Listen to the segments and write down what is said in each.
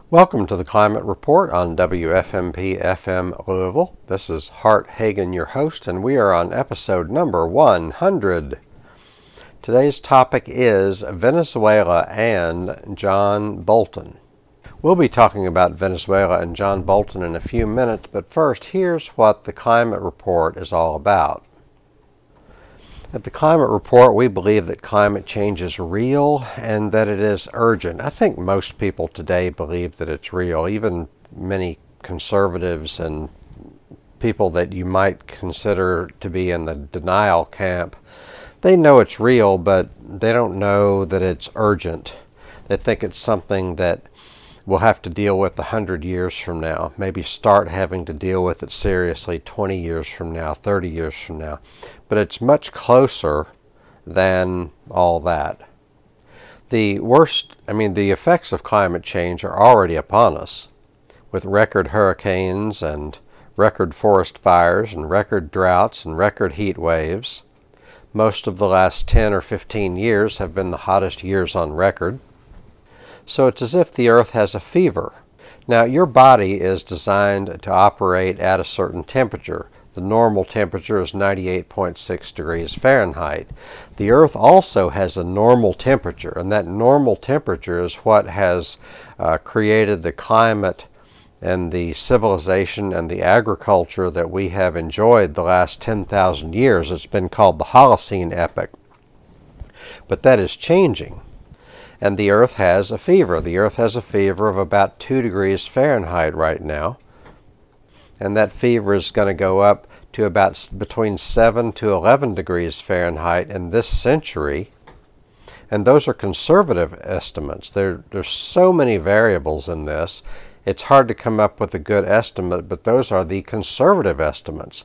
Welcome to the Climate Report on WFMP-FM Louisville. This is Hart Hagen, your host, and we are on episode number 100. Today's topic is Venezuela and John Bolton. We'll be talking about Venezuela and John Bolton in a few minutes, but first, here's what the Climate Report is all about. At the Climate Report, we believe that climate change is real and that it is urgent. I think most people today believe that it's real. Even many conservatives and people that you might consider to be in the denial camp, they know it's real, but they don't know that it's urgent. They think it's something that we'll have to deal with 100 years from now, maybe start having to deal with it seriously 20 years from now, 30 years from now. But it's much closer than all that. The effects of climate change are already upon us, with record hurricanes and record forest fires and record droughts and record heat waves. Most of the last 10 or 15 years have been the hottest years on record. So it's as if the Earth has a fever. Now, your body is designed to operate at a certain temperature. The normal temperature is 98.6 degrees Fahrenheit. The Earth also has a normal temperature, and that normal temperature is what has created the climate and the civilization and the agriculture that we have enjoyed the last 10,000 years. It's been called the Holocene epoch. But that is changing. And the Earth has a fever. The Earth has a fever of about 2 degrees Fahrenheit right now. And that fever is going to go up to about between 7 to 11 degrees Fahrenheit in this century. And those are conservative estimates. There's so many variables in this. It's hard to come up with a good estimate, but those are the conservative estimates.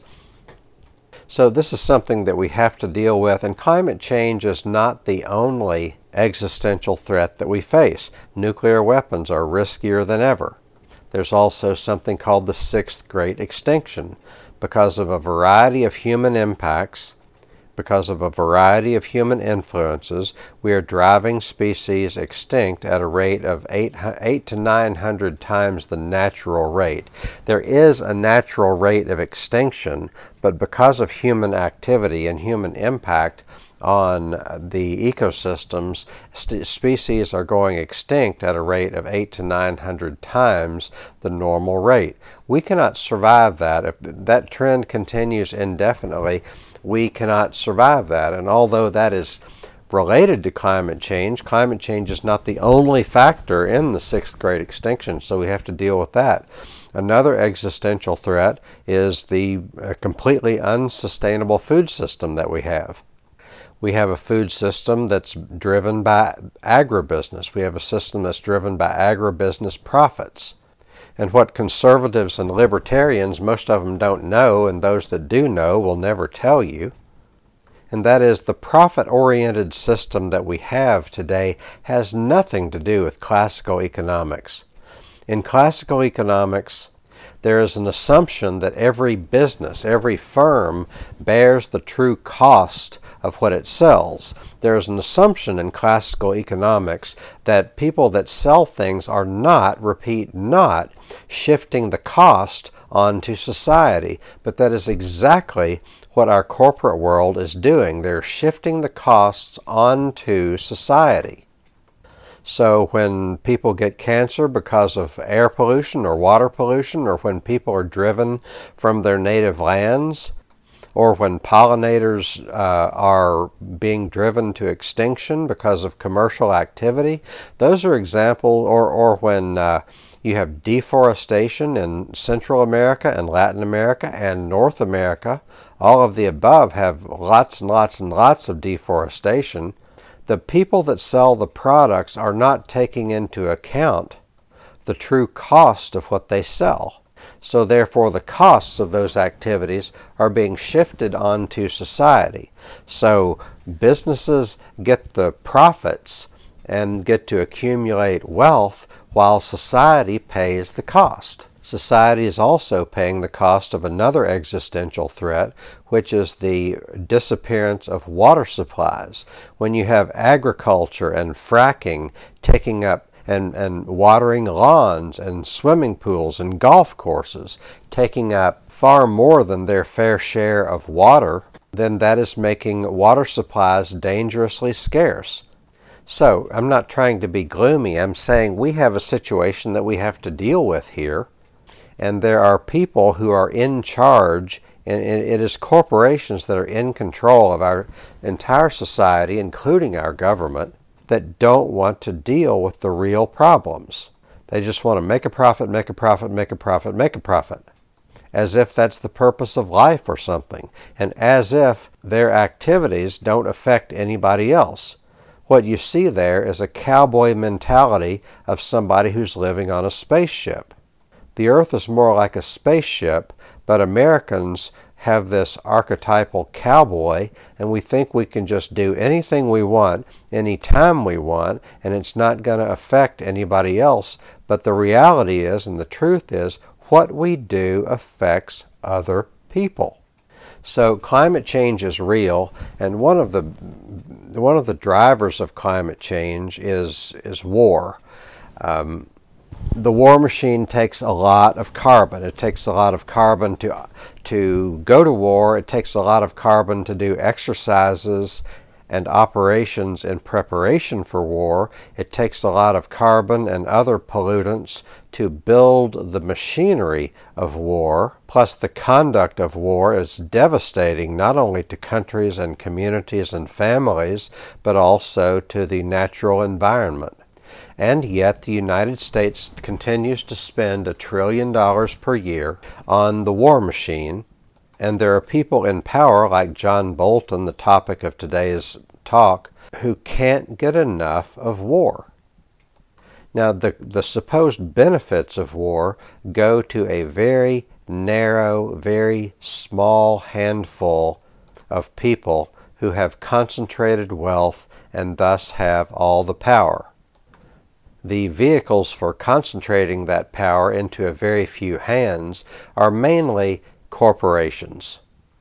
So this is something that we have to deal with, and climate change is not the only existential threat that we face. Nuclear weapons are riskier than ever. There's also something called the Sixth Great Extinction. Because of a variety of human impacts, because of a variety of human influences, we are driving species extinct at a rate of 8 to 900 times the natural rate. There is a natural rate of extinction, but because of human activity and human impact on the ecosystems, species are going extinct at a rate of 8 to 900 times the normal rate. We cannot survive that. If that trend continues indefinitely, we cannot survive that. And although that is related to climate change is not the only factor in the Sixth Great Extinction, so we have to deal with that. Another existential threat is the completely unsustainable food system that we have. We have a food system that's driven by agribusiness. We have a system that's driven by agribusiness profits. And what conservatives and libertarians, most of them don't know, and those that do know will never tell you, and that is the profit-oriented system that we have today has nothing to do with classical economics. In classical economics, there is an assumption that every business, every firm, bears the true cost of what it sells. There is an assumption in classical economics that people that sell things are not shifting the cost onto society. But that is exactly what our corporate world is doing. They're shifting the costs onto society. So when people get cancer because of air pollution or water pollution, or when people are driven from their native lands, or when pollinators are being driven to extinction because of commercial activity, those are examples, or when you have deforestation in Central America and Latin America and North America. All of the above have lots and lots and lots of deforestation. The people that sell the products are not taking into account the true cost of what they sell. So therefore the costs of those activities are being shifted onto society. So businesses get the profits and get to accumulate wealth while society pays the cost. Society is also paying the cost of another existential threat, which is the disappearance of water supplies. When you have agriculture and fracking taking up and watering lawns and swimming pools and golf courses, taking up far more than their fair share of water, then that is making water supplies dangerously scarce. So, I'm not trying to be gloomy. I'm saying we have a situation that we have to deal with here, and there are people who are in charge, and it is corporations that are in control of our entire society, including our government, that don't want to deal with the real problems. They just want to make a profit, make a profit, make a profit, make a profit, as if that's the purpose of life or something, and as if their activities don't affect anybody else. What you see there is a cowboy mentality of somebody who's living on a spaceship. The earth is more like a spaceship, but Americans have this archetypal cowboy, and we think we can just do anything we want, anytime we want, and it's not going to affect anybody else. But the reality is, and the truth is, what we do affects other people. So climate change is real, and one of the drivers of climate change is war. The war machine takes a lot of carbon. It takes a lot of carbon to go to war. It takes a lot of carbon to do exercises and operations in preparation for war. It takes a lot of carbon and other pollutants to build the machinery of war. Plus, the conduct of war is devastating not only to countries and communities and families, but also to the natural environment. And yet the United States continues to spend $1 trillion per year on the war machine, and there are people in power like John Bolton, the topic of today's talk, who can't get enough of war. Now, the supposed benefits of war go to a very narrow, very small handful of people who have concentrated wealth and thus have all the power. The vehicles for concentrating that power into a very few hands are mainly corporations.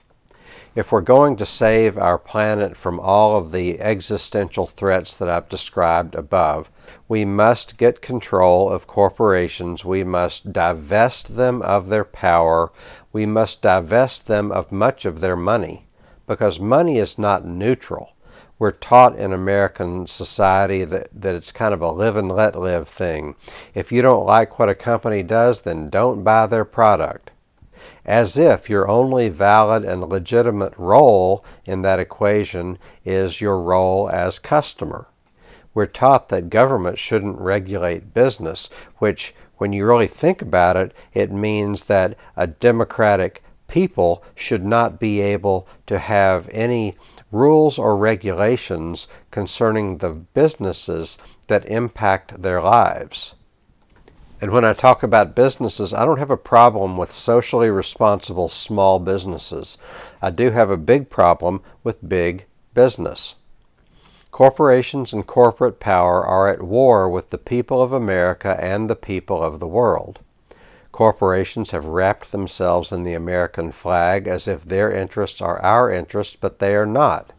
If we're going to save our planet from all of the existential threats that I've described above, we must get control of corporations. We must divest them of their power. We must divest them of much of their money, because money is not neutral. We're taught in American society that it's kind of a live and let live thing. If you don't like what a company does, then don't buy their product. As if your only valid and legitimate role in that equation is your role as customer. We're taught that government shouldn't regulate business, which, when you really think about it, it means that a democratic people should not be able to have any rules or regulations concerning the businesses that impact their lives. And when I talk about businesses, I don't have a problem with socially responsible small businesses. I do have a big problem with big business. Corporations and corporate power are at war with the people of America and the people of the world. Corporations have wrapped themselves in the American flag as if their interests are our interests, but they are not.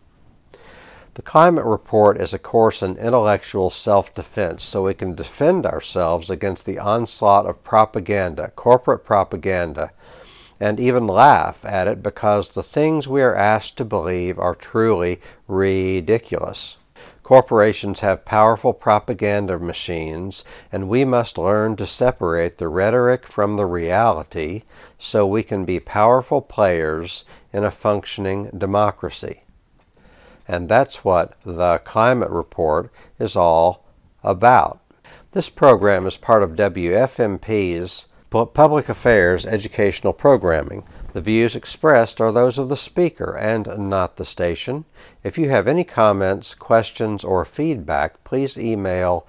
The Climate Report is a course in intellectual self-defense, so we can defend ourselves against the onslaught of propaganda, corporate propaganda, and even laugh at it because the things we are asked to believe are truly ridiculous. Corporations have powerful propaganda machines, and we must learn to separate the rhetoric from the reality so we can be powerful players in a functioning democracy. And that's what the Climate Report is all about. This program is part of WFMP's Public Affairs Educational Programming. The views expressed are those of the speaker and not the station. If you have any comments, questions, or feedback, please email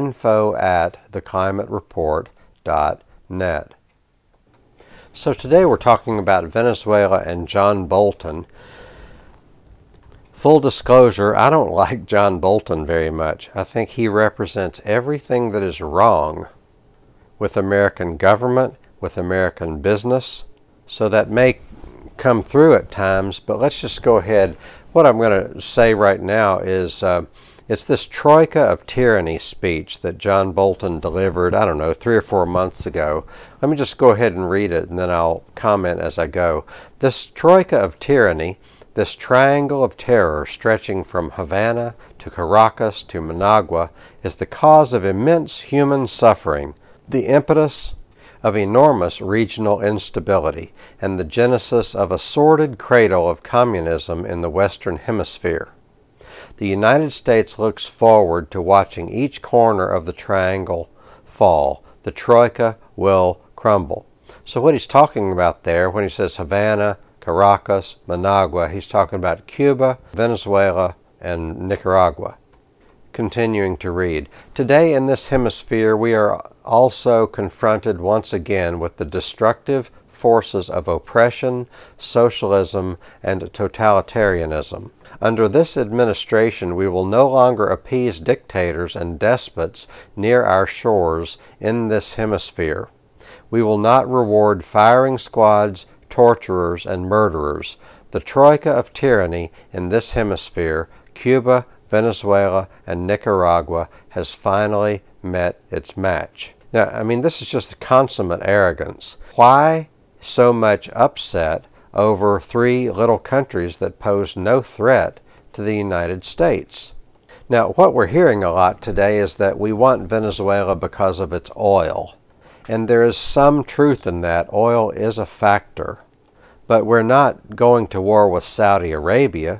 info@theclimatereport.net. So today we're talking about Venezuela and John Bolton. Full disclosure, I don't like John Bolton very much. I think he represents everything that is wrong with American government, with American business. So that may come through at times, but let's just go ahead. What I'm going to say right now is It's this Troika of Tyranny speech that John Bolton delivered, 3 or 4 months ago. Let me just go ahead and read it, and then I'll comment as I go. This Troika of Tyranny, this triangle of terror stretching from Havana to Caracas to Managua, is the cause of immense human suffering, the impetus of enormous regional instability, and the genesis of a sordid cradle of communism in the Western Hemisphere. The United States looks forward to watching each corner of the triangle fall. The Troika will crumble. So what he's talking about there, when he says Havana, Caracas, Managua, he's talking about Cuba, Venezuela, and Nicaragua. Continuing to read, today in this hemisphere we are also confronted once again with the destructive forces of oppression, socialism, and totalitarianism. Under this administration, we will no longer appease dictators and despots near our shores in this hemisphere. We will not reward firing squads, torturers, and murderers. The Troika of Tyranny in this hemisphere, Cuba, Venezuela, and Nicaragua, has finally met its match. Now, this is just consummate arrogance. Why so much upset over 3 little countries that pose no threat to the United States? Now, what we're hearing a lot today is that we want Venezuela because of its oil. And there is some truth in that. Oil is a factor. But we're not going to war with Saudi Arabia.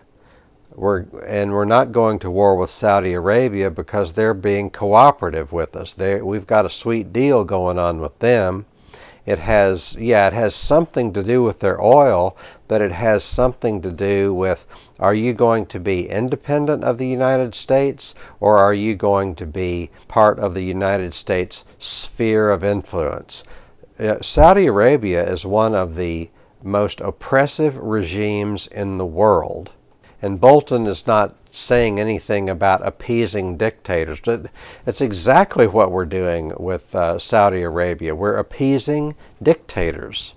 We're not going to war with Saudi Arabia because they're being cooperative with us. We've got a sweet deal going on with them. It has something to do with their oil, but it has something to do with, are you going to be independent of the United States, or are you going to be part of the United States sphere of influence? Saudi Arabia is one of the most oppressive regimes in the world. And Bolton is not saying anything about appeasing dictators. It's exactly what we're doing with Saudi Arabia. We're appeasing dictators.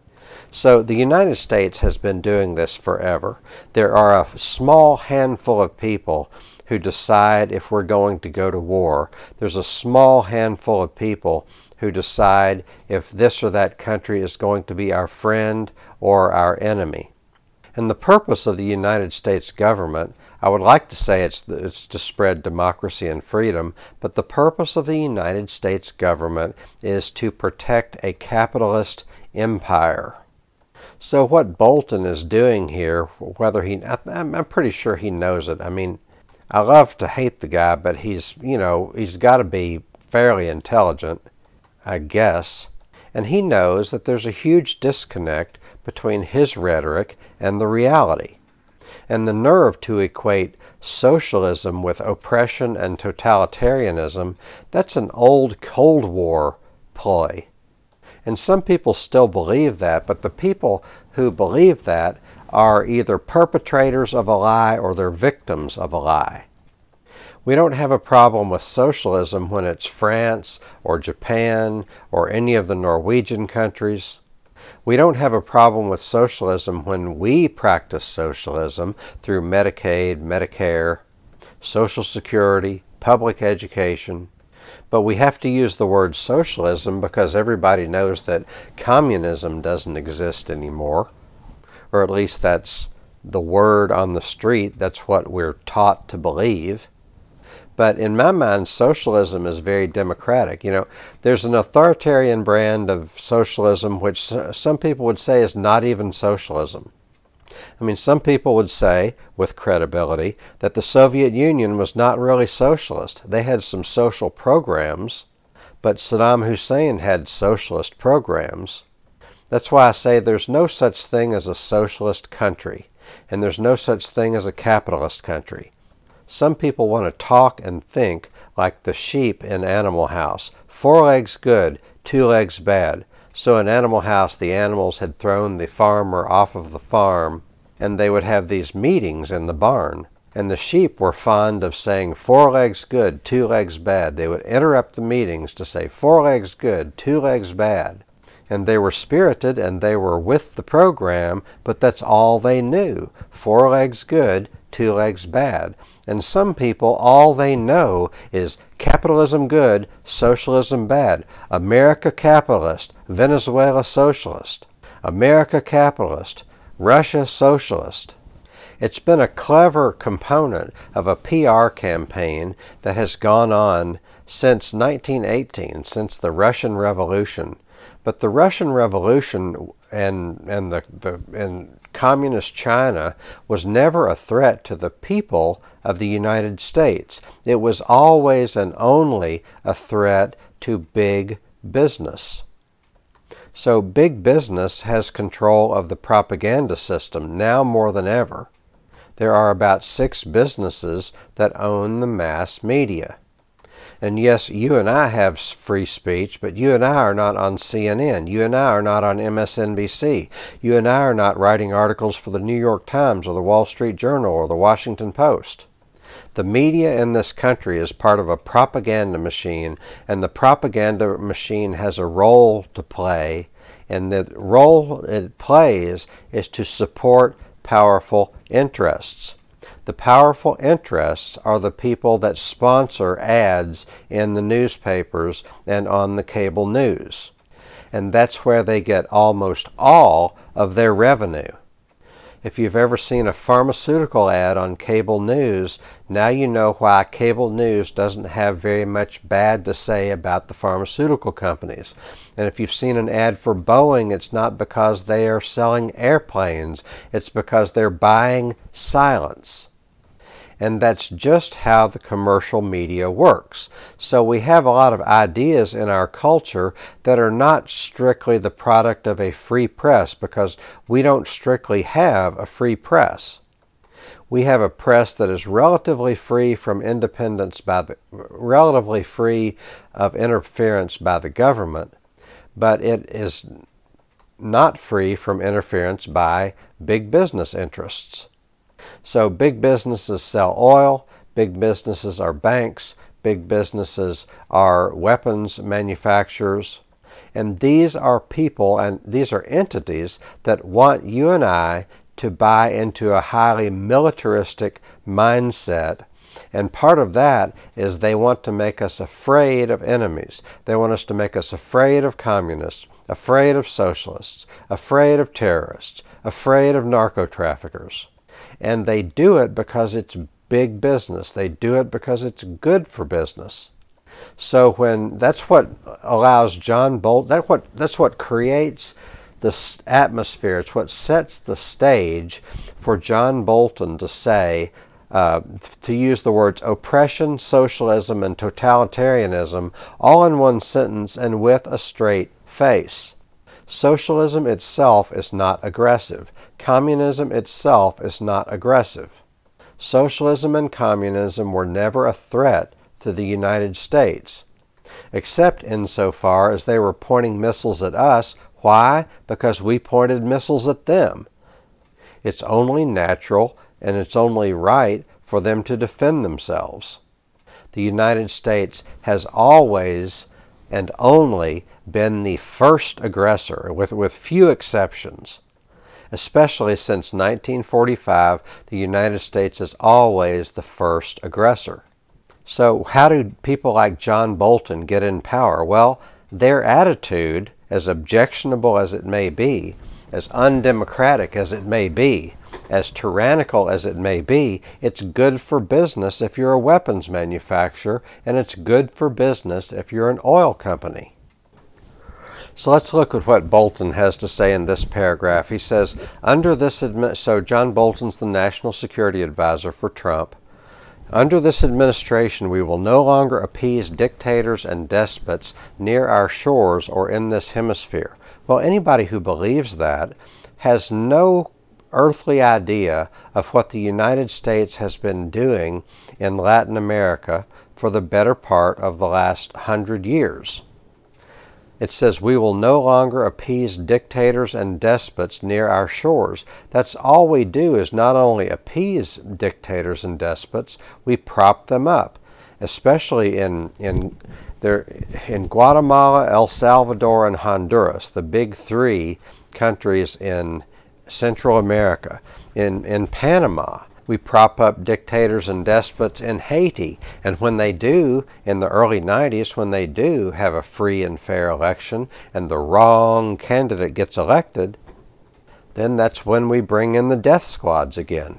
So the United States has been doing this forever. There are a small handful of people who decide if we're going to go to war. There's a small handful of people who decide if this or that country is going to be our friend or our enemy. And the purpose of the United States government, I would like to say it's to spread democracy and freedom, but the purpose of the United States government is to protect a capitalist empire. So what Bolton is doing here, I'm pretty sure he knows it. I love to hate the guy, but he's got to be fairly intelligent, I guess. And he knows that there's a huge disconnect between his rhetoric and the reality. And the nerve to equate socialism with oppression and totalitarianism, that's an old Cold War ploy. And some people still believe that, but the people who believe that are either perpetrators of a lie or they're victims of a lie. We don't have a problem with socialism when it's France or Japan or any of the Norwegian countries. We don't have a problem with socialism when we practice socialism through Medicaid, Medicare, Social Security, public education. But we have to use the word socialism because everybody knows that communism doesn't exist anymore. Or at least that's the word on the street. That's what we're taught to believe. But in my mind, socialism is very democratic. There's an authoritarian brand of socialism which some people would say is not even socialism. Some people would say, with credibility, that the Soviet Union was not really socialist. They had some social programs, but Saddam Hussein had socialist programs. That's why I say there's no such thing as a socialist country, and there's no such thing as a capitalist country. Some people want to talk and think like the sheep in Animal House. 4 legs good, 2 legs bad. So in Animal House, the animals had thrown the farmer off of the farm, and they would have these meetings in the barn. And the sheep were fond of saying 4 legs good, 2 legs bad. They would interrupt the meetings to say 4 legs good, 2 legs bad. And they were spirited and they were with the program, but that's all they knew. 4 legs good, two legs bad. And some people, all they know is capitalism good, socialism bad. America capitalist, Venezuela socialist. America capitalist, Russia socialist. It's been a clever component of a PR campaign that has gone on since 1918, since the Russian Revolution. But the Russian Revolution and communist China was never a threat to the people of the United States. It was always and only a threat to big business. So big business has control of the propaganda system now more than ever. There are about 6 businesses that own the mass media. And yes, you and I have free speech, but you and I are not on CNN. You and I are not on MSNBC. You and I are not writing articles for the New York Times or the Wall Street Journal or the Washington Post. The media in this country is part of a propaganda machine, and the propaganda machine has a role to play, and the role it plays is to support powerful interests. The powerful interests are the people that sponsor ads in the newspapers and on the cable news. And that's where they get almost all of their revenue. If you've ever seen a pharmaceutical ad on cable news, now you know why cable news doesn't have very much bad to say about the pharmaceutical companies. And if you've seen an ad for Boeing, it's not because they are selling airplanes, it's because they're buying silence. And that's just how the commercial media works. So we have a lot of ideas in our culture that are not strictly the product of a free press, because we don't strictly have a free press. We have a press that is relatively free from relatively free of interference by the government, but it is not free from interference by big business interests. So big businesses sell oil, big businesses are banks, big businesses are weapons manufacturers, and these are people and these are entities that want you and I to buy into a highly militaristic mindset. And part of that is they want to make us afraid of enemies. They want us to make us afraid of communists, afraid of socialists, afraid of terrorists, afraid of narco-traffickers. And they do it because it's big business. They do it because it's good for business. So that's what allows John Bolton, that's what creates this atmosphere. It's what sets the stage for John Bolton to say, to use the words oppression, socialism, and totalitarianism all in one sentence and with a straight face. Socialism itself is not aggressive. Communism itself is not aggressive. Socialism and communism were never a threat to the United States, except insofar as they were pointing missiles at us. Why? Because we pointed missiles at them. It's only natural and it's only right for them to defend themselves. The United States has always and only been the first aggressor, with few exceptions. Especially since 1945, the United States is always the first aggressor. So how do people like John Bolton get in power? Well, their attitude, as objectionable as it may be, as undemocratic as it may be, as tyrannical as it may be, it's good for business if you're a weapons manufacturer, and it's good for business if you're an oil company. So let's look at what Bolton has to say in this paragraph. He says, so John Bolton's the National Security Advisor for Trump. Under this administration, we will no longer appease dictators and despots near our shores or in this hemisphere. Well, anybody who believes that has no earthly idea of what the United States has been doing in Latin America for the better part of the last 100 years. It says, we will no longer appease dictators and despots near our shores. That's all we do, is not only appease dictators and despots, we prop them up, especially in Guatemala, El Salvador, and Honduras, the big 3 countries in Central America. In Panama, We prop up dictators and despots in Haiti, and when they do, in the early 90s, when they do have a free and fair election and the wrong candidate gets elected, then that's when we bring in the death squads again.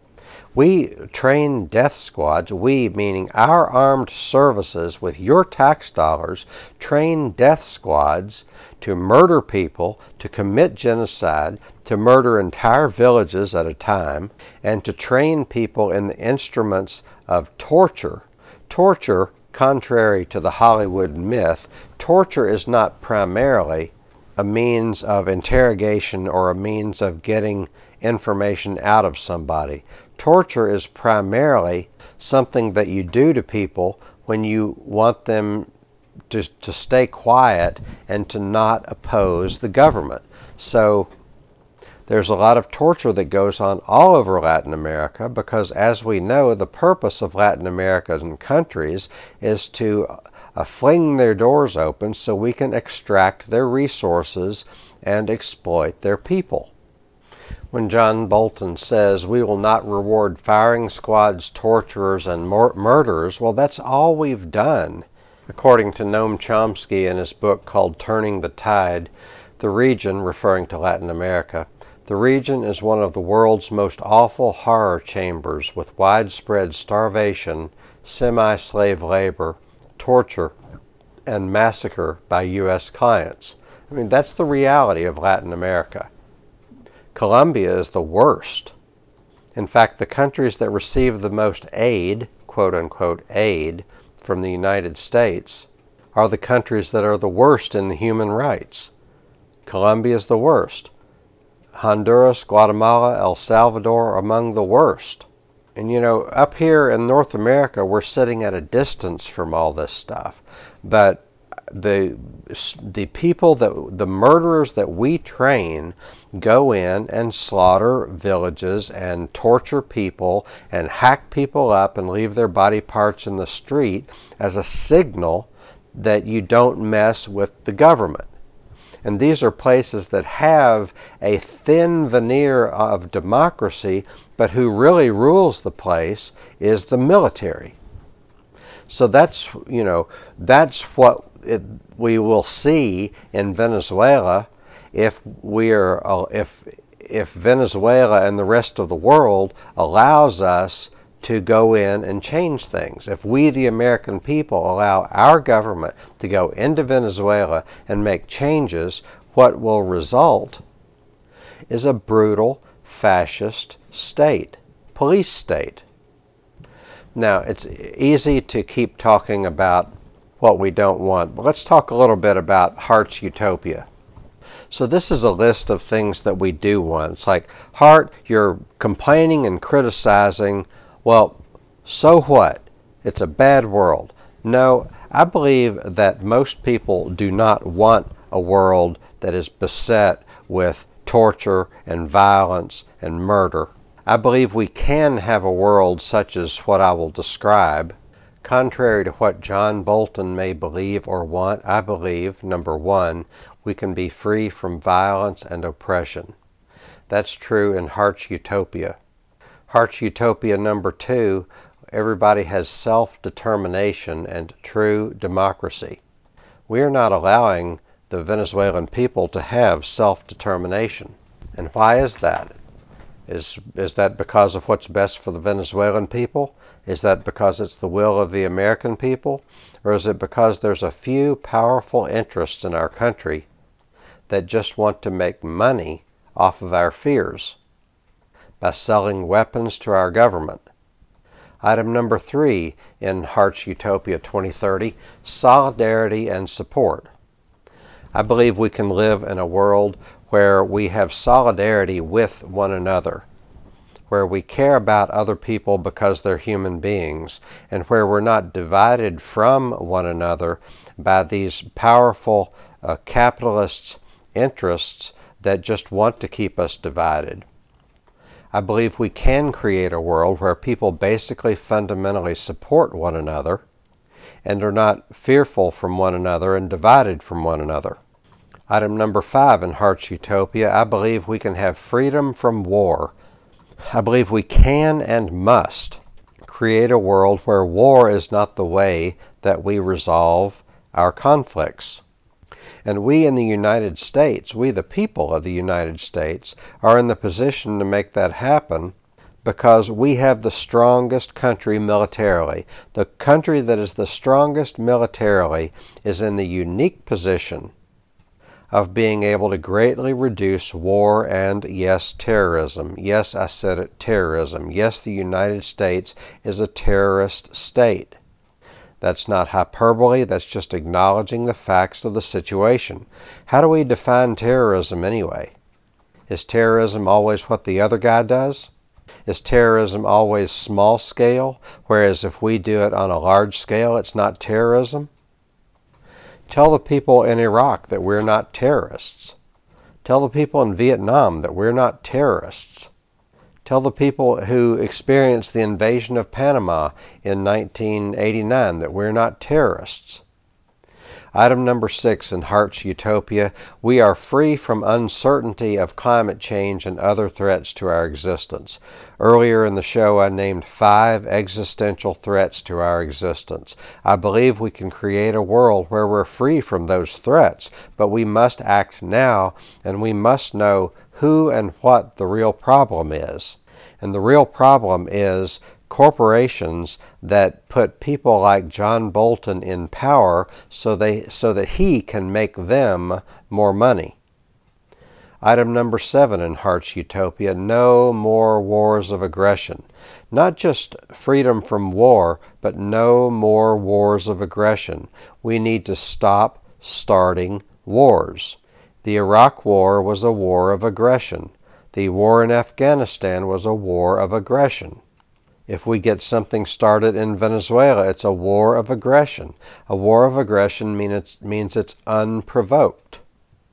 We train death squads, we meaning our armed services with your tax dollars, train death squads to murder people, to commit genocide, to murder entire villages at a time, and to train people in the instruments of torture. Torture, contrary to the Hollywood myth, torture is not primarily a means of interrogation or a means of getting information out of somebody. Torture is primarily something that you do to people when you want them to stay quiet and to not oppose the government. So there's a lot of torture that goes on all over Latin America because, as we know, the purpose of Latin American countries is to fling their doors open so we can extract their resources and exploit their people. When John Bolton says we will not reward firing squads, torturers, and murderers, well, that's all we've done. According to Noam Chomsky in his book called Turning the Tide, the region, referring to Latin America, the region is one of the world's most awful horror chambers with widespread starvation, semi-slave labor, torture, and massacre by U.S. clients. I mean, that's the reality of Latin America. Colombia is the worst. In fact, the countries that receive the most aid, quote-unquote aid, from the United States are the countries that are the worst in the human rights. Colombia is the worst. Honduras, Guatemala, El Salvador are among the worst. And up here in North America, we're sitting at a distance from all this stuff. But the people, the murderers that we train go in and slaughter villages and torture people and hack people up and leave their body parts in the street as a signal that you don't mess with the government. And these are places that have a thin veneer of democracy, but who really rules the place is the military. So that's what we will see in Venezuela if Venezuela and the rest of the world allows us to go in and change things. If we, the American people, allow our government to go into Venezuela and make changes, what will result is a brutal fascist state, police state. Now, it's easy to keep talking about what we don't want, but let's talk a little bit about Hart's Utopia. So this is a list of things that we do want. It's like, Hart, you're complaining and criticizing. Well, so what? It's a bad world. No, I believe that most people do not want a world that is beset with torture and violence and murder. I believe we can have a world such as what I will describe. Contrary to what John Bolton may believe or want, I believe, number one, we can be free from violence and oppression. That's true in Hart's Utopia. Hart's Utopia number two, everybody has self-determination and true democracy. We are not allowing the Venezuelan people to have self-determination. And why is that? Is that because of what's best for the Venezuelan people? Is that because it's the will of the American people? Or is it because there's a few powerful interests in our country that just want to make money off of our fears by selling weapons to our government? Item number 3 in Hart's Utopia 2030, solidarity and support. I believe we can live in a world where we have solidarity with one another, where we care about other people because they're human beings, and where we're not divided from one another by these powerful capitalist interests that just want to keep us divided. I believe we can create a world where people basically fundamentally support one another and are not fearful from one another and divided from one another. Item number 5 in Hart's Utopia, I believe we can have freedom from war. I believe we can and must create a world where war is not the way that we resolve our conflicts. And we in the United States, we the people of the United States, are in the position to make that happen because we have the strongest country militarily. The country that is the strongest militarily is in the unique position of being able to greatly reduce war and, yes, terrorism. Yes, I said it, terrorism. Yes, the United States is a terrorist state. That's not hyperbole, that's just acknowledging the facts of the situation. How do we define terrorism anyway? Is terrorism always what the other guy does? Is terrorism always small scale, whereas if we do it on a large scale, it's not terrorism? Tell the people in Iraq that we're not terrorists. Tell the people in Vietnam that we're not terrorists. Tell the people who experienced the invasion of Panama in 1989 that we're not terrorists. Item number 6 in Hart's Utopia, we are free from uncertainty of climate change and other threats to our existence. Earlier in the show, I named 5 existential threats to our existence. I believe we can create a world where we're free from those threats, but we must act now, and we must know who and what the real problem is. And the real problem is corporations that put people like John Bolton in power so that he can make them more money. Item number 7 in Hart's Utopia, no more wars of aggression. Not just freedom from war, but no more wars of aggression. We need to stop starting wars. The Iraq War was a war of aggression. The war in Afghanistan was a war of aggression. If we get something started in Venezuela, it's a war of aggression. A war of aggression means it's unprovoked.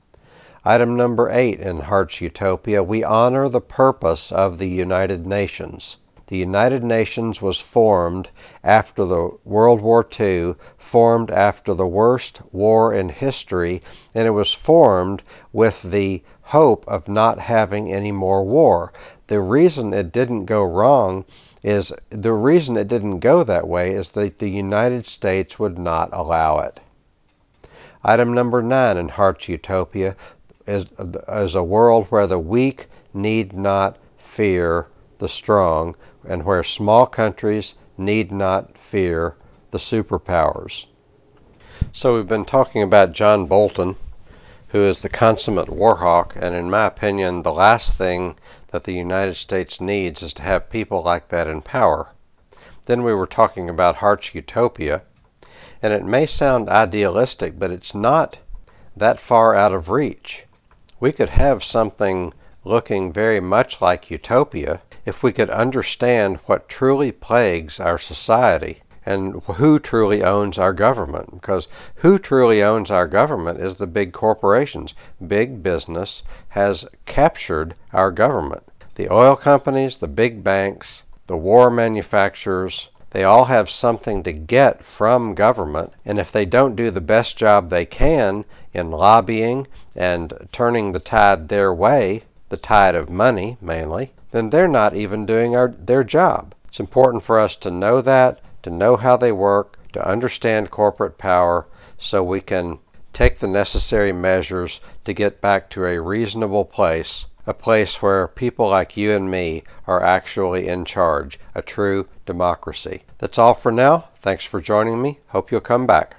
Item number 8 in Hart's Utopia, we honor the purpose of the United Nations. The United Nations was formed after the World War II, formed after the worst war in history, and it was formed with the hope of not having any more war. The reason it didn't go that way is that the United States would not allow it. Item number 9 in Hart's Utopia is a world where the weak need not fear the strong, and where small countries need not fear the superpowers. So we've been talking about John Bolton, who is the consummate war hawk, and in my opinion, the last thing that the United States needs is to have people like that in power. Then we were talking about Hart's Utopia, and it may sound idealistic, but it's not that far out of reach. We could have something looking very much like utopia if we could understand what truly plagues our society and who truly owns our government. Because who truly owns our government is the big corporations. Big business has captured our government. The oil companies, the big banks, the war manufacturers, they all have something to get from government, and if they don't do the best job they can in lobbying and turning the tide their way, the tide of money mainly, then they're not even doing their job. It's important for us to know that, to know how they work, to understand corporate power, so we can take the necessary measures to get back to a reasonable place, a place where people like you and me are actually in charge, a true democracy. That's all for now. Thanks for joining me. Hope you'll come back.